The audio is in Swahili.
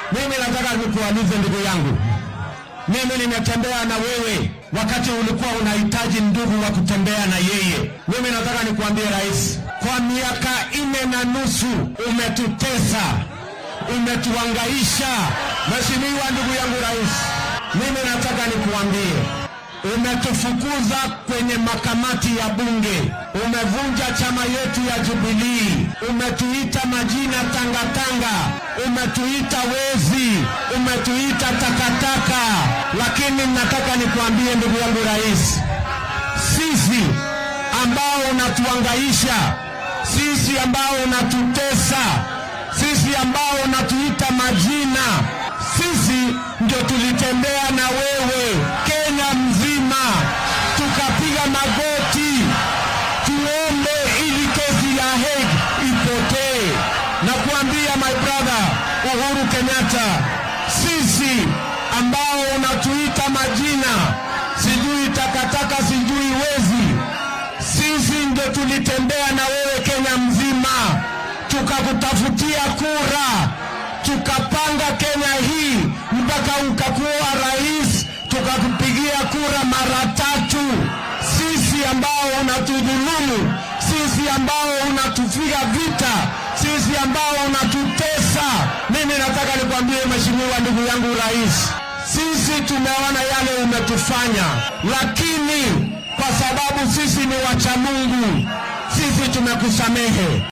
Mimi nataka nikuulize ndugu yangu. Mimi nimetembea na wewe wakati ulikuwa unahitaji ndugu wa kutembea na yeye. Mimi nataka nikuambie rais, kwa miaka 4.5 umetutesa, umetuhangaisha. Mheshimiwa ndugu yangu rais, mimi nataka nikuambie, umetufukuza kwenye makamati ya bunge, umevunja chama yetu ya Jubilee, umetuita majina tangatanga, umetuita wezi, umetuita takataka. Lakini nataka nikuambie ndugu yangu rais, sisi ambao unatuhangaisha, sisi ambao unatutesa, sisi ambao unatuita majina, sisi ndio tulitembea na wewe Kenya mzima, tukapiga magoti tuombe ili kesi ya Hague ipotee. Na kuambia my brother Uhuru Kenyatta, sisi ambao unatuita majina, sijui takataka, sijui wezi, sisi ndio tulitembea na wewe Kenya mzima, tukakutafutia kura, tukapanga Kenya hii mpaka ukakuwa rais, tukakupigia kura mara 3. Sisi ambao unatudhulumu, sisi ambao unatufiga vita, sisi ambao unatutesa, mimi nataka nikwambie mheshimiwa ndugu yangu rais, sisi tumeona yale umetufanya, lakini kwa sababu sisi ni wacha Mungu, sisi tumekusamehe.